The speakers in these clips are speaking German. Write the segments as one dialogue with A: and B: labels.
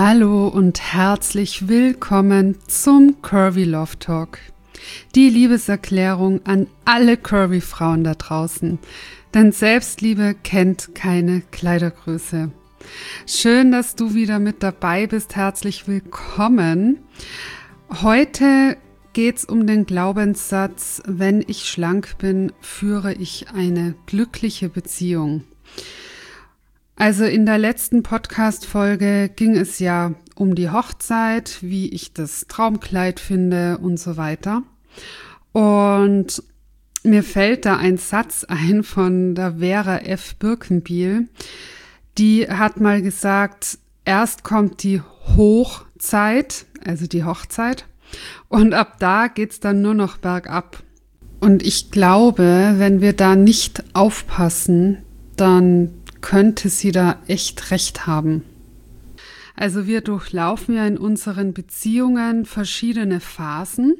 A: Hallo und herzlich willkommen zum Curvy Love Talk. Die Liebeserklärung an alle Curvy-Frauen da draußen. Denn Selbstliebe kennt keine Kleidergröße. Schön, dass du wieder mit dabei bist. Herzlich willkommen. Heute geht's um den Glaubenssatz, wenn ich schlank bin, führe ich eine glückliche Beziehung. Also in der letzten Podcast-Folge ging es ja um die Hochzeit, wie ich das Traumkleid finde und so weiter. Und mir fällt da ein Satz ein von der Vera F. Birkenbiel. Die hat mal gesagt, erst kommt die Hochzeit, also die Hochzeit, und ab da geht's dann nur noch bergab. Und ich glaube, wenn wir da nicht aufpassen, dann könnte sie da echt recht haben. Also wir durchlaufen ja in unseren Beziehungen verschiedene Phasen.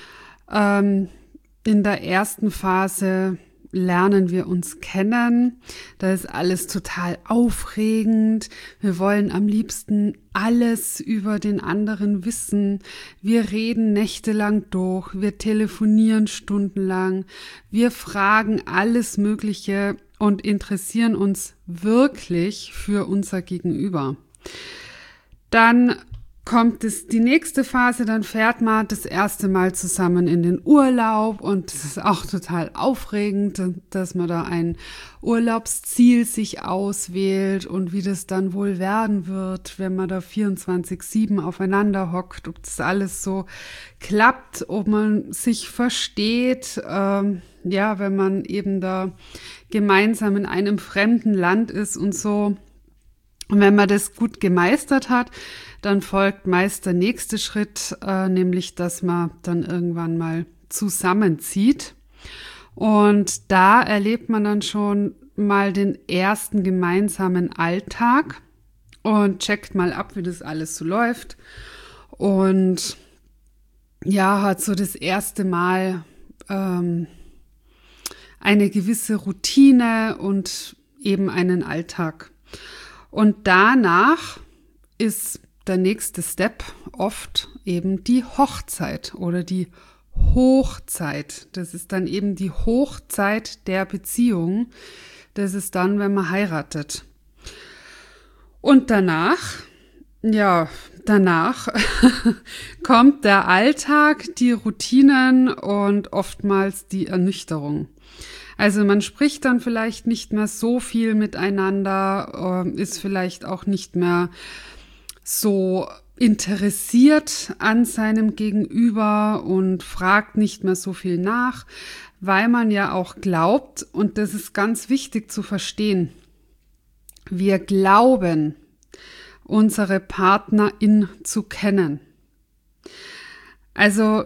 A: In der ersten Phase lernen wir uns kennen. Da ist alles total aufregend. Wir wollen am liebsten alles über den anderen wissen. Wir reden nächtelang durch. Wir telefonieren stundenlang. Wir fragen alles Mögliche und interessieren uns wirklich für unser Gegenüber. Dann kommt die nächste Phase, dann fährt man das erste Mal zusammen in den Urlaub und es ist auch total aufregend, dass man da ein Urlaubsziel sich auswählt und wie das dann wohl werden wird, wenn man da 24/7 aufeinander hockt, ob das alles so klappt, ob man sich versteht, wenn man eben da gemeinsam in einem fremden Land ist und so. Und wenn man das gut gemeistert hat, dann folgt meist der nächste Schritt, nämlich, dass man dann irgendwann mal zusammenzieht. Und da erlebt man dann schon mal den ersten gemeinsamen Alltag und checkt mal ab, wie das alles so läuft. Und ja, hat so das erste Mal eine gewisse Routine und eben einen Alltag. Und danach ist der nächste Step oft eben die Hochzeit oder die Hochzeit. Das ist dann eben die Hochzeit der Beziehung. Das ist dann, wenn man heiratet. Und danach kommt der Alltag, die Routinen und oftmals die Ernüchterung. Also man spricht dann vielleicht nicht mehr so viel miteinander, ist vielleicht auch nicht mehr so interessiert an seinem Gegenüber und fragt nicht mehr so viel nach, weil man ja auch glaubt, und das ist ganz wichtig zu verstehen, wir glauben, unsere Partnerin zu kennen. Also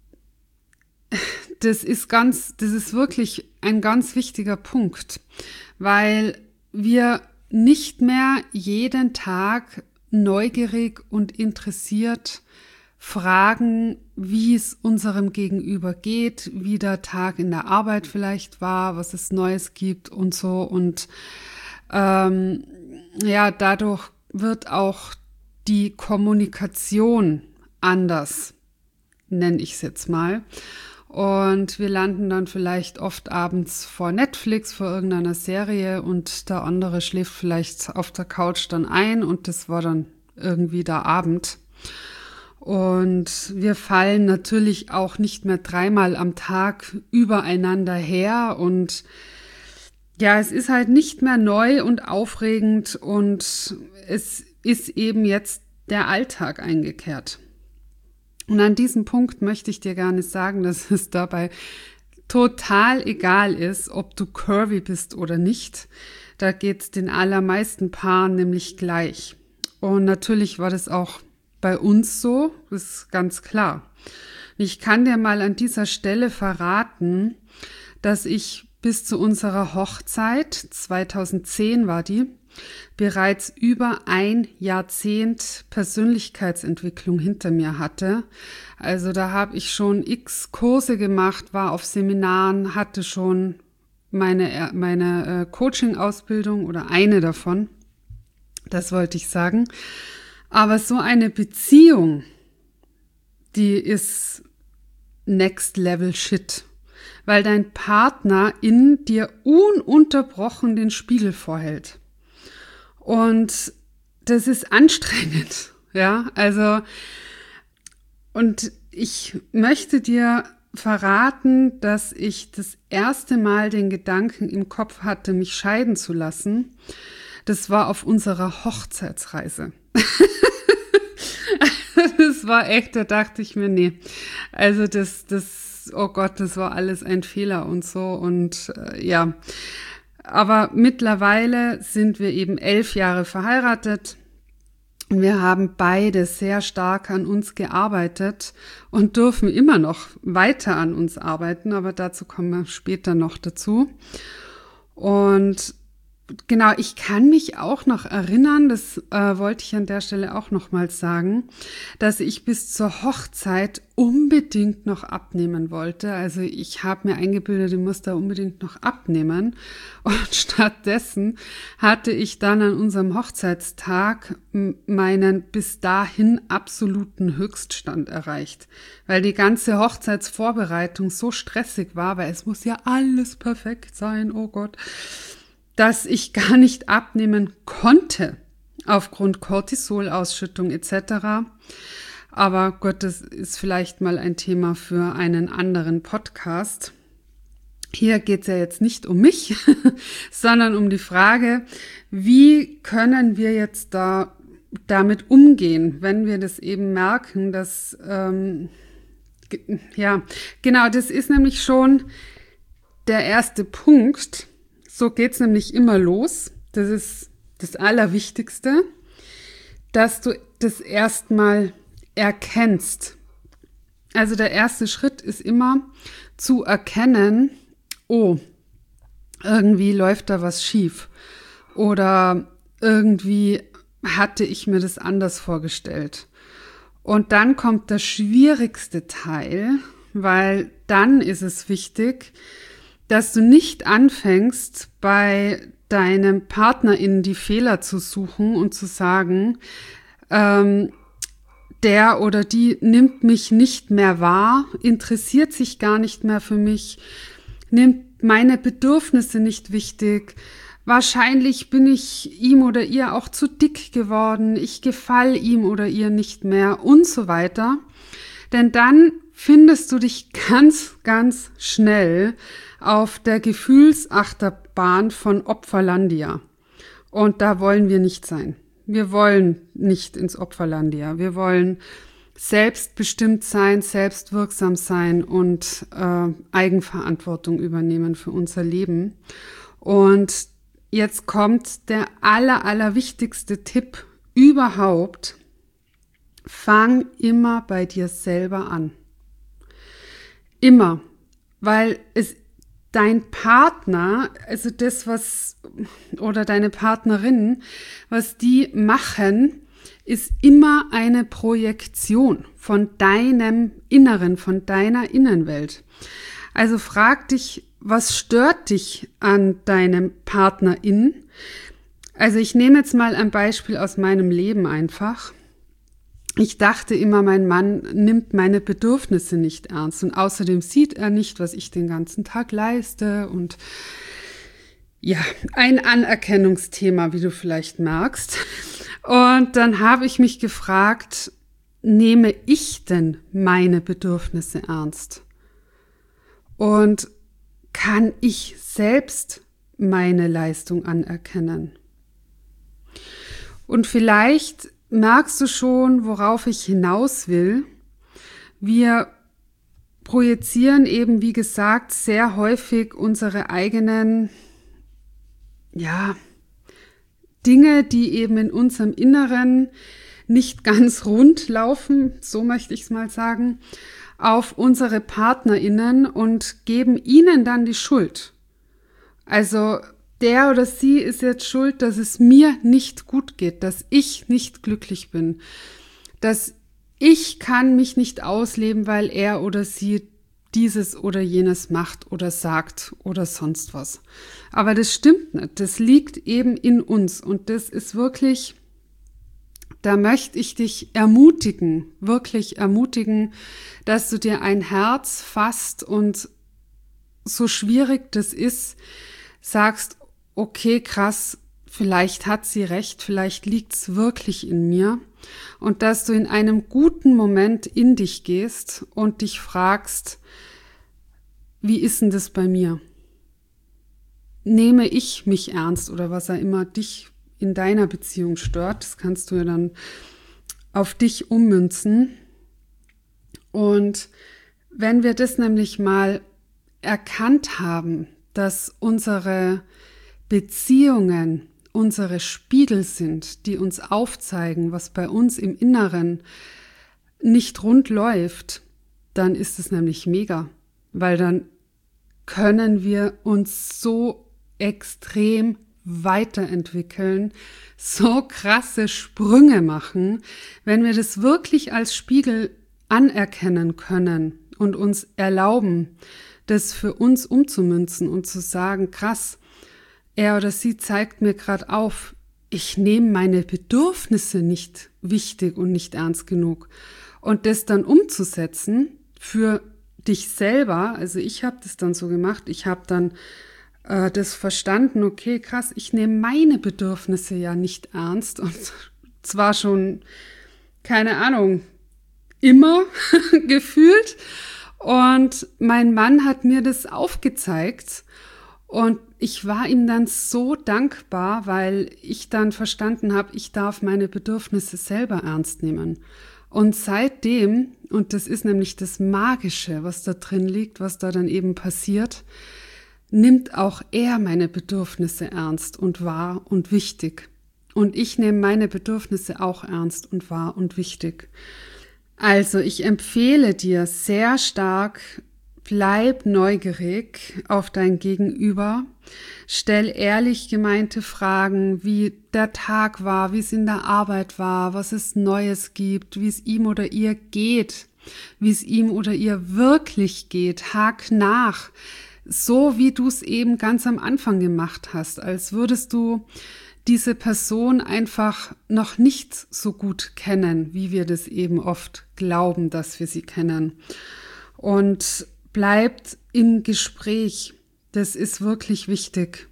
A: das ist wirklich ein ganz wichtiger Punkt, weil wir nicht mehr jeden Tag neugierig und interessiert fragen, wie es unserem Gegenüber geht, wie der Tag in der Arbeit vielleicht war, was es Neues gibt und so. Und dadurch wird auch die Kommunikation anders, nenne ich es jetzt mal. Und wir landen dann vielleicht oft abends vor Netflix, vor irgendeiner Serie und der andere schläft vielleicht auf der Couch dann ein und das war dann irgendwie der Abend. Und wir fallen natürlich auch nicht mehr 3-mal am Tag übereinander her und ja, es ist halt nicht mehr neu und aufregend und es ist eben jetzt der Alltag eingekehrt. Und an diesem Punkt möchte ich dir gerne sagen, dass es dabei total egal ist, ob du curvy bist oder nicht. Da geht es den allermeisten Paaren nämlich gleich. Und natürlich war das auch bei uns so, das ist ganz klar. Ich kann dir mal an dieser Stelle verraten, dass ich bis zu unserer Hochzeit, 2010 war die, bereits über ein Jahrzehnt Persönlichkeitsentwicklung hinter mir hatte. Also da habe ich schon x Kurse gemacht, war auf Seminaren, hatte schon meine Coaching-Ausbildung oder eine davon. Das wollte ich sagen. Aber so eine Beziehung, die ist Next Level Shit, weil dein Partner in dir ununterbrochen den Spiegel vorhält. Und das ist anstrengend, ja, also, und ich möchte dir verraten, dass ich das erste Mal den Gedanken im Kopf hatte, mich scheiden zu lassen. Das war auf unserer Hochzeitsreise. Das war echt, da dachte ich mir, nee, also oh Gott, das war alles ein Fehler und so und ja. Aber mittlerweile sind wir eben 11 Jahre verheiratet. Wir haben beide sehr stark an uns gearbeitet und dürfen immer noch weiter an uns arbeiten, aber dazu kommen wir später noch dazu. Und genau, ich kann mich auch noch erinnern, das wollte ich an der Stelle auch nochmals sagen, dass ich bis zur Hochzeit unbedingt noch abnehmen wollte. Also ich habe mir eingebildet, ich muss da unbedingt noch abnehmen. Und stattdessen hatte ich dann an unserem Hochzeitstag meinen bis dahin absoluten Höchststand erreicht, weil die ganze Hochzeitsvorbereitung so stressig war, weil es muss ja alles perfekt sein, oh Gott, dass ich gar nicht abnehmen konnte aufgrund Cortisolausschüttung etc. Aber Gott, das ist vielleicht mal ein Thema für einen anderen Podcast. Hier geht es ja jetzt nicht um mich, sondern um die Frage, wie können wir jetzt damit umgehen, wenn wir das eben merken, dass, ja, genau, das ist nämlich schon der erste Punkt. So geht's nämlich immer los. Das ist das Allerwichtigste, dass du das erstmal erkennst. Also der erste Schritt ist immer zu erkennen, oh, irgendwie läuft da was schief oder irgendwie hatte ich mir das anders vorgestellt. Und dann kommt der schwierigste Teil, weil dann ist es wichtig, dass du nicht anfängst, bei deinem PartnerInnen die Fehler zu suchen und zu sagen, der oder die nimmt mich nicht mehr wahr, interessiert sich gar nicht mehr für mich, nimmt meine Bedürfnisse nicht wichtig. Wahrscheinlich bin ich ihm oder ihr auch zu dick geworden, ich gefalle ihm oder ihr nicht mehr und so weiter. Denn dann findest du dich ganz, ganz schnell auf der Gefühlsachterbahn von Opferlandia. Und da wollen wir nicht sein. Wir wollen nicht ins Opferlandia. Wir wollen selbstbestimmt sein, selbstwirksam sein und Eigenverantwortung übernehmen für unser Leben. Und jetzt kommt der allerwichtigste Tipp überhaupt. Fang immer bei dir selber an. Immer. Weil dein Partner, also das, oder deine Partnerin, was die machen, ist immer eine Projektion von deinem Inneren, von deiner Innenwelt. Also frag dich, was stört dich an deinem Partnerin? Also ich nehme jetzt mal ein Beispiel aus meinem Leben einfach. Ich dachte immer, mein Mann nimmt meine Bedürfnisse nicht ernst und außerdem sieht er nicht, was ich den ganzen Tag leiste und ja, ein Anerkennungsthema, wie du vielleicht merkst. Und dann habe ich mich gefragt, nehme ich denn meine Bedürfnisse ernst? Und kann ich selbst meine Leistung anerkennen? Und vielleicht merkst du schon, worauf ich hinaus will. Wir projizieren eben, wie gesagt, sehr häufig unsere eigenen, Dinge, die eben in unserem Inneren nicht ganz rund laufen, so möchte ich es mal sagen, auf unsere PartnerInnen und geben ihnen dann die Schuld. Also der oder sie ist jetzt schuld, dass es mir nicht gut geht, dass ich nicht glücklich bin, dass ich kann mich nicht ausleben, weil er oder sie dieses oder jenes macht oder sagt oder sonst was. Aber das stimmt nicht. Das liegt eben in uns und das ist wirklich da möchte ich dich ermutigen, wirklich ermutigen, dass du dir ein Herz fasst und so schwierig das ist, sagst, okay, krass, vielleicht hat sie recht, vielleicht liegt's wirklich in mir und dass du in einem guten Moment in dich gehst und dich fragst, wie ist denn das bei mir? Nehme ich mich ernst oder was auch immer dich in deiner Beziehung stört, das kannst du ja dann auf dich ummünzen. Und wenn wir das nämlich mal erkannt haben, dass unsere Beziehungen unsere Spiegel sind, die uns aufzeigen, was bei uns im Inneren nicht rund läuft, dann ist es nämlich mega, weil dann können wir uns so extrem weiterentwickeln, so krasse Sprünge machen, wenn wir das wirklich als Spiegel anerkennen können und uns erlauben, das für uns umzumünzen und zu sagen, krass, er oder sie zeigt mir gerade auf, ich nehme meine Bedürfnisse nicht wichtig und nicht ernst genug. Und das dann umzusetzen für dich selber, also ich habe das dann so gemacht, ich habe dann das verstanden, okay, krass, ich nehme meine Bedürfnisse ja nicht ernst und zwar schon, keine Ahnung, immer gefühlt. Und mein Mann hat mir das aufgezeigt und ich war ihm dann so dankbar, weil ich dann verstanden habe, ich darf meine Bedürfnisse selber ernst nehmen. Und seitdem, und das ist nämlich das Magische, was da drin liegt, was da dann eben passiert, nimmt auch er meine Bedürfnisse ernst und wahr und wichtig. Und ich nehme meine Bedürfnisse auch ernst und wahr und wichtig. Also ich empfehle dir sehr stark, bleib neugierig auf dein Gegenüber, stell ehrlich gemeinte Fragen, wie der Tag war, wie es in der Arbeit war, was es Neues gibt, wie es ihm oder ihr geht, wie es ihm oder ihr wirklich geht, hak nach, so wie du es eben ganz am Anfang gemacht hast, als würdest du diese Person einfach noch nicht so gut kennen, wie wir das eben oft glauben, dass wir sie kennen. Und bleibt im Gespräch, das ist wirklich wichtig.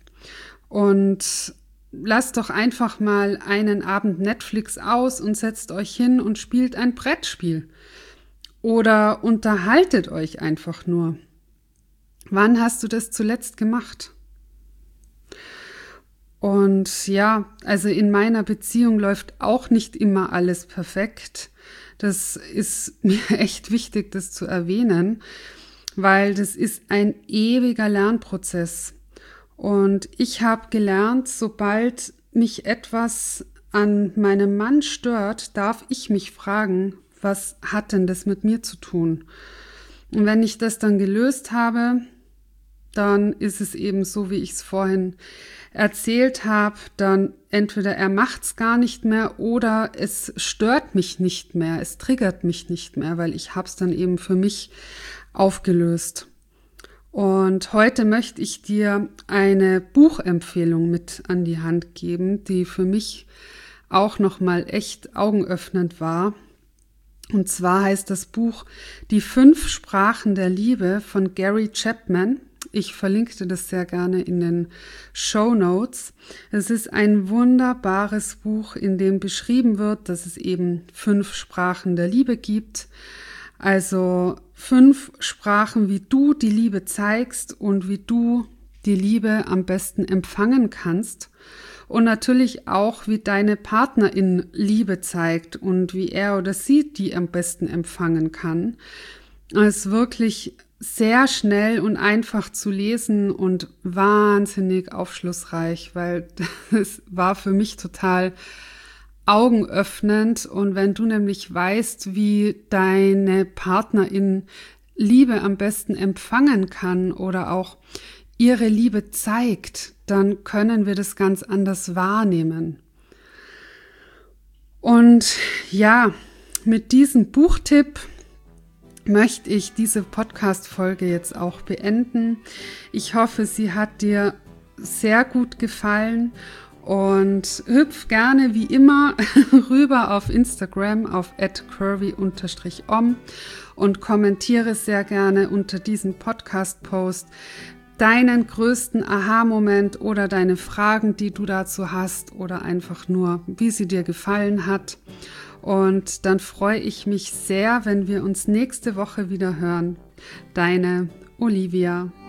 A: Und lasst doch einfach mal einen Abend Netflix aus und setzt euch hin und spielt ein Brettspiel. Oder unterhaltet euch einfach nur. Wann hast du das zuletzt gemacht? Und ja, also in meiner Beziehung läuft auch nicht immer alles perfekt. Das ist mir echt wichtig, das zu erwähnen, weil das ist ein ewiger Lernprozess. Und ich habe gelernt, sobald mich etwas an meinem Mann stört, darf ich mich fragen, was hat denn das mit mir zu tun? Und wenn ich das dann gelöst habe, dann ist es eben so, wie ich es vorhin erzählt habe, dann entweder er macht's gar nicht mehr oder es stört mich nicht mehr, es triggert mich nicht mehr, weil ich habe es dann eben für mich aufgelöst. Und heute möchte ich dir eine Buchempfehlung mit an die Hand geben, die für mich auch nochmal echt augenöffnend war. Und zwar heißt das Buch Die 5 Sprachen der Liebe von Gary Chapman. Ich verlinke dir das sehr gerne in den Shownotes. Es ist ein wunderbares Buch, in dem beschrieben wird, dass es eben 5 Sprachen der Liebe gibt. Also 5 Sprachen, wie du die Liebe zeigst und wie du die Liebe am besten empfangen kannst. Und natürlich auch, wie deine Partnerin Liebe zeigt und wie er oder sie die am besten empfangen kann. Es ist wirklich sehr schnell und einfach zu lesen und wahnsinnig aufschlussreich, weil das war für mich total augenöffnend. Und wenn du nämlich weißt, wie deine Partnerin Liebe am besten empfangen kann oder auch ihre Liebe zeigt, dann können wir das ganz anders wahrnehmen. Und ja, mit diesem Buchtipp möchte ich diese Podcast-Folge jetzt auch beenden. Ich hoffe, sie hat dir sehr gut gefallen Und hüpf gerne wie immer rüber auf Instagram auf @curvy_om und kommentiere sehr gerne unter diesem Podcast-Post deinen größten Aha-Moment oder deine Fragen, die du dazu hast oder einfach nur, wie sie dir gefallen hat. Und dann freue ich mich sehr, wenn wir uns nächste Woche wieder hören. Deine Olivia.